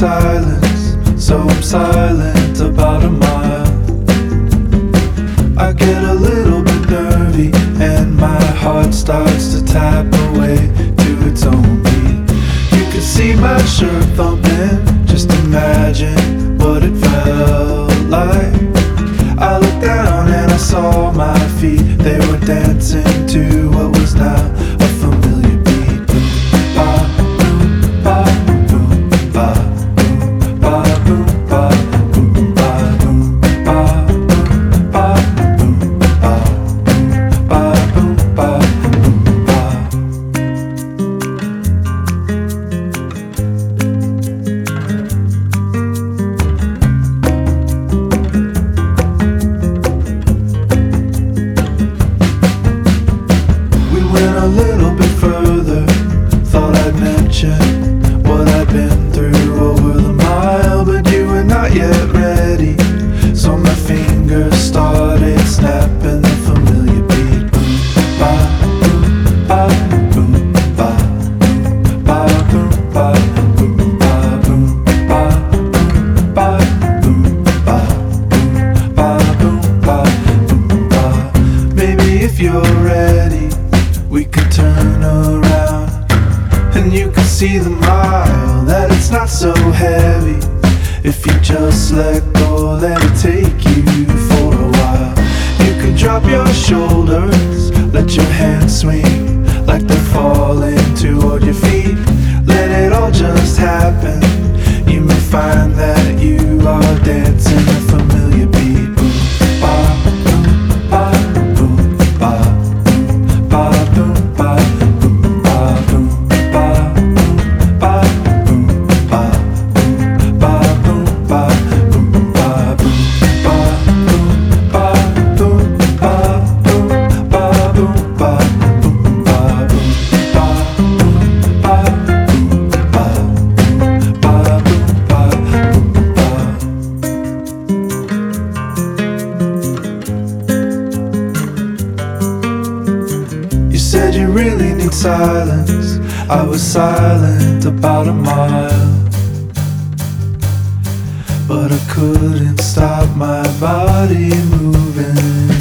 silence, so I'm silent about a mile. I get a little bit nervy and my heart starts to tap away to its own beat. You can see my shirt thumping, just imagine what it felt like. I looked down and I saw my feet, they were dancing to what was now a familiar beat. Boom, ba, boom, ba, boom, ba, boom, ba, boom, ba, boom, ba, boom, ba, boom, ba, boom, ba, boom, ba. A little bit further, thought I'd mention what I'd been through over the mile, but you were not yet ready, so my fingers started snapping the familiar beat. Boom, ba, boom, ba, boom, ba, boom, ba, boom, ba, boom, ba, boom, ba, boom, ba, boom, ba, boom, ba. Maybe if you're ready, we could turn around and you can see the mile, that it's not so heavy. If you just let go, let it take you for a while. You can drop your shoulders, let your hands swing like they're falling toward your feet. Let it all just happen. You may find that you are dancing a familiar beat. Boom, ba, boom, ba, boom, ba, boom, ba, boom. You said you really need silence. I was silent about a mile, but I couldn't stop my body moving.